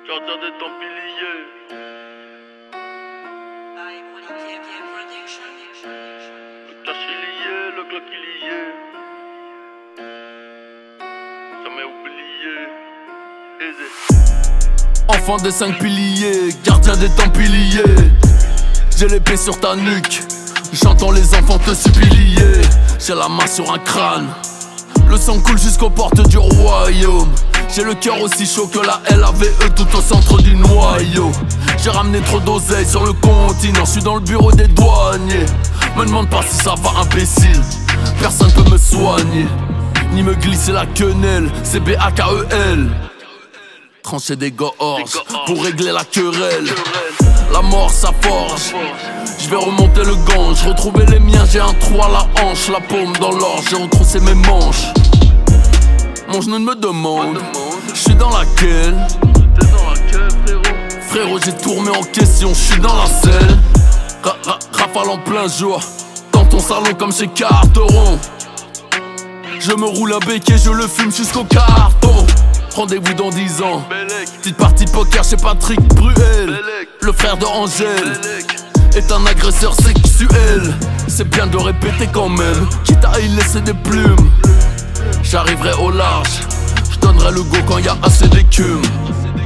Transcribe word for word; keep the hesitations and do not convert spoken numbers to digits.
Gardien des Templiers. Le clash il y est, le Glock il y est. Jamais oublié. Aisé. Enfant des cinq piliers, gardien des Templiers. J'ai l'épée sur ta nuque, j'entends les enfants te supplier. J'ai la main sur un crâne, le sang coule jusqu'aux portes du royaume. J'ai le cœur aussi chaud que la L A V E tout au centre du noyau. J'ai ramené trop d'oseille sur le continent, je suis dans le bureau des douaniers. Me demande pas si ça va imbécile, personne peut me soigner, ni me glisser la quenelle, c'est B A K E L. Trancher des gorges pour régler la querelle. La mort ça forge, je vais remonter le gange, retrouver les miens, j'ai un trou à la hanche, la paume dans l'orge, j'ai retroussé mes manches. Mon genou me demande, je suis dans laquelle? T'es dans laquelle, frérot? Frérot, j'ai tout remis en question, je suis dans la selle. Ra ra Rafale en plein jour, dans ton salon comme chez Carteron. Je me roule un béquet, je le fume jusqu'au carton. Rendez-vous dans dix ans, Bellec. petite partie poker chez Patrick Bruel. Bellec. Le frère de Angèle Bellec. est un agresseur sexuel. C'est bien de répéter quand même, quitte à y laisser des plumes. J'arriverai au large, je donnerai le go quand y a assez d'écume.